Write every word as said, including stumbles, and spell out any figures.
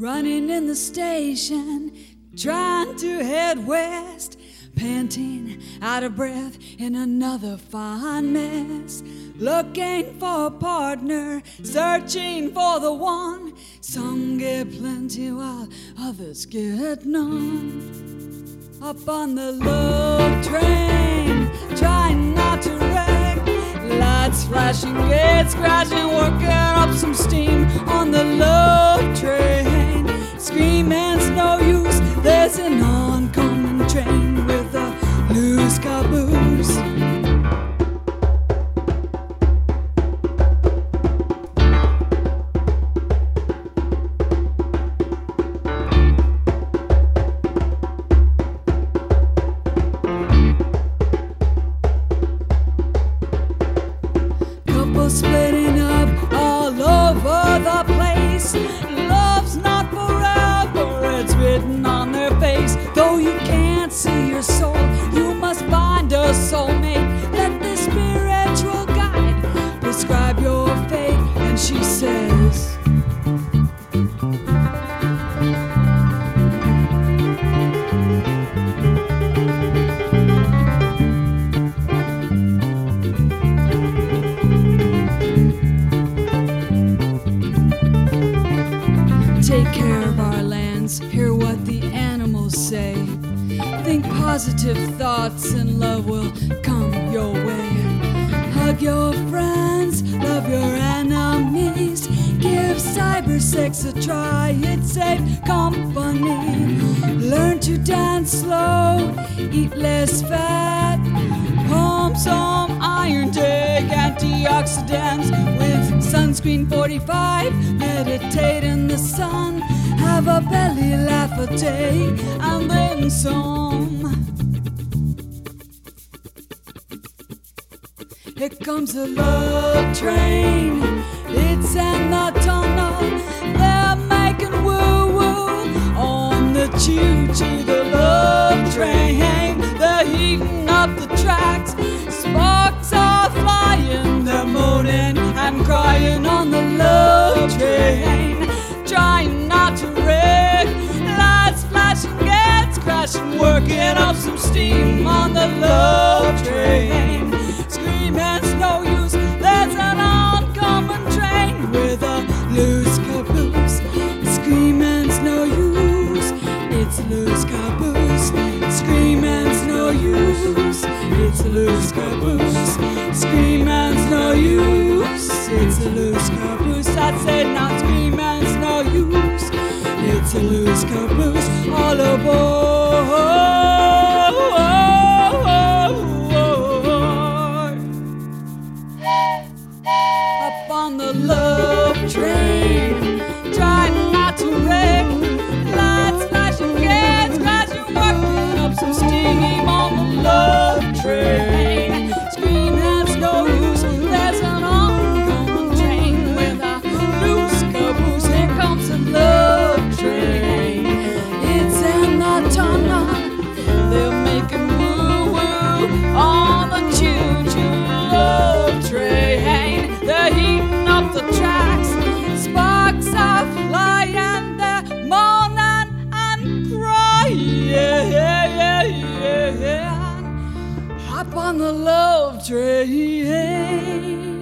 running in the station, trying to head west, panting, out of breath in another fine mess, looking for a partner, searching for the one. Some get plenty while others get none. Up on the love train, trying not to wreck, lights flashing, gates crashing, working up some steam on the love train. Screaming's no use, there's an oncoming train with a loose caboose. Splitting up all over the place. Love's not forever, it's written on their face. Though you can't see your soul, you must find a soulmate. Let the spiritual guide prescribe your fate. And she says, take care of our lands, hear what the animals say. Think positive thoughts and love will come your way. Hug your friends, love your enemies. Give cyber sex a try, it's safe company. Learn to dance slow, eat less fat. Pump some iron, take antioxidants with sunscreen forty-five. Meditate in the sun, have a belly laugh a day, and then some. Here comes the love train, it's in the tunnel. They're making woo-woo on the choo-choo. The love train, they're heating up the tracks. Sparks are flying, they're moaning and crying on the love train. Trying not to wreck, lights flashing, gates crashing, working up some steam on the love train. Screaming's no use, there's an oncoming train with a loose caboose. Screaming's no use, it's a loose caboose. Screaming's no use, it's a loose caboose. Screaming's no use, it's a loose caboose. I said not screaming's no use, it's a loose caboose. All aboard. Up on the love train, trying not to wreck, lights flashing, gates crashing, working up some steam on the love train. Scream has no use, there's an oncoming train with a loose caboose. Here comes the love train, it's in the tunnel. They're making woo-woo on the choo-choo love train. They're heating up the tracks, sparks are flying, they're moaning and crying. Hop on the love train.